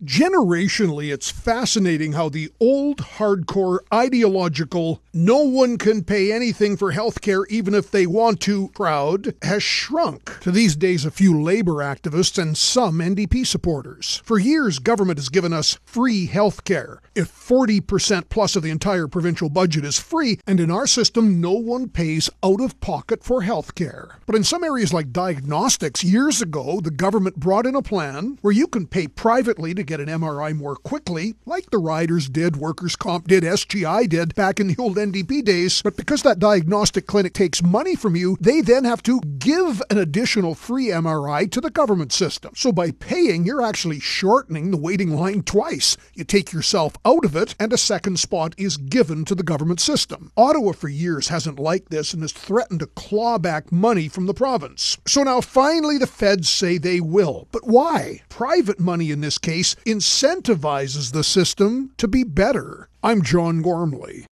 Generationally, it's fascinating how the old, hardcore, ideological, no one can pay anything for healthcare even if they want to crowd has shrunk to these days a few labor activists and some NDP supporters. For years, government has given us free healthcare. If 40% plus of the entire provincial budget is free, and in our system, no one pays out of pocket for healthcare. But in some areas like diagnostics, years ago, the government brought in a plan where you can pay privately to get an MRI more quickly, like the riders did, workers' comp did, SGI did back in the old NDP days. But because that diagnostic clinic takes money from you, they then have to give an additional free MRI to the government system. So by paying, you're actually shortening the waiting line twice. You take yourself out of it, and a second spot is given to the government system. Ottawa for years hasn't liked this and has threatened to claw back money from the province. So now finally the feds say they will. But why? Private money in this case incentivizes the system to be better. I'm John Gormley.